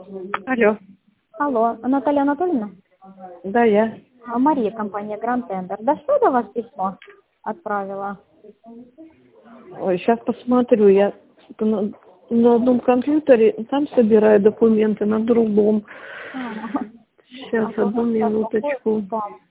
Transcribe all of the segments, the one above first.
Алло. Алло, Наталья Анатольевна? Да, я. Мария, компания Grand Tender. Дошло до вас письмо? Отправила. Ой, сейчас посмотрю. Я на одном компьютере там собираю документы, на другом. Сейчас, одну минуточку.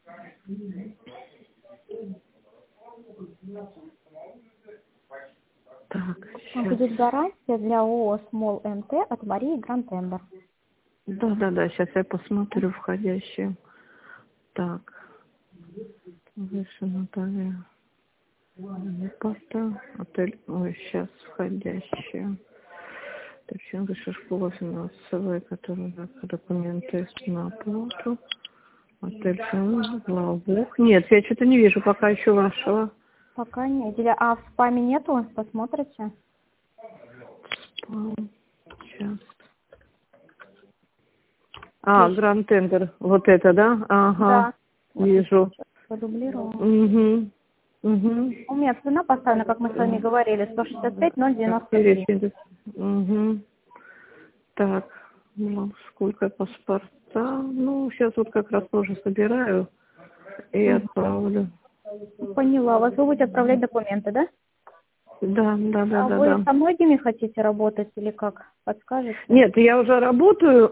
Так, сейчас. Будет гарантия для ООО Small MT от Марии Grand Tender. Да, сейчас я посмотрю входящие. Так. Выше Наталья. Паста. Отель. Ой, сейчас входящие. Товченко, Шишкова, финансовые, которые документы на оплату. Отель Главбух. Нет, я что-то не вижу пока еще вашего. Пока нет. А в спаме нету? Посмотрите. Спам. Сейчас. Grand Tender. Вот это, да? Ага. Да. Вижу. Продублировала. Угу. У меня цена поставлена, как мы с вами говорили, 165,093. Угу. Так, сколько паспорта? Ну, сейчас вот как раз тоже собираю и отправлю. Поняла. Вы будете отправлять документы, да? Да. Вы со многими хотите работать или как? Подскажете? Нет, я уже работаю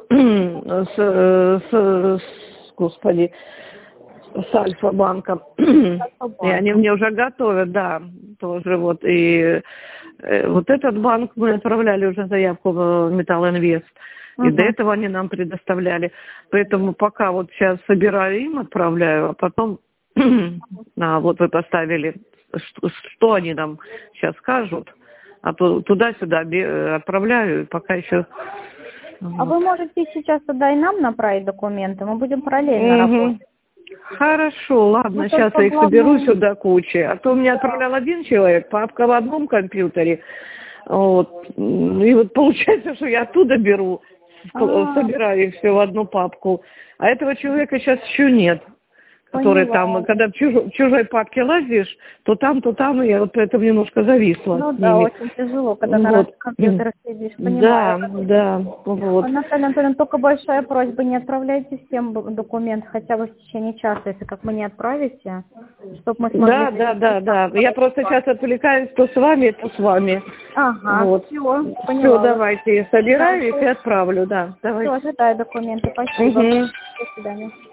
господи, с Альфа-банком. И они мне уже готовят, да, тоже вот. И вот этот банк мы отправляли уже заявку в Металлинвест. И до этого они нам предоставляли. Поэтому пока вот сейчас собираю им, отправляю, а потом, вот вы поставили, что они нам сейчас скажут, а то туда-сюда отправляю, и пока еще... А вы можете сейчас тогда и нам направить документы, мы будем параллельно работать. Хорошо, ладно, сейчас я их соберу сюда кучей. А то у меня отправлял один человек, папка в одном компьютере. Вот. И вот получается, что я оттуда беру, собираю их все в одну папку. А этого человека сейчас еще нет. Который там, когда в чужой папке лазишь, то там, и я вот поэтому немножко зависла. Ну да, очень тяжело, когда на разных компьютерах сидишь, понимаю. Да, вот. Наталья Анатольевна, только большая просьба, не отправляйте всем документы, хотя бы в течение часа, если как мы не отправите, чтобы мы смогли... Да. Я просто сейчас отвлекаюсь то с вами, то с вами. Ага, вот. Все, поняла. Все, давайте, собираю их и отправлю, да. Давайте. Все, ожидаю документы, спасибо. До свидания.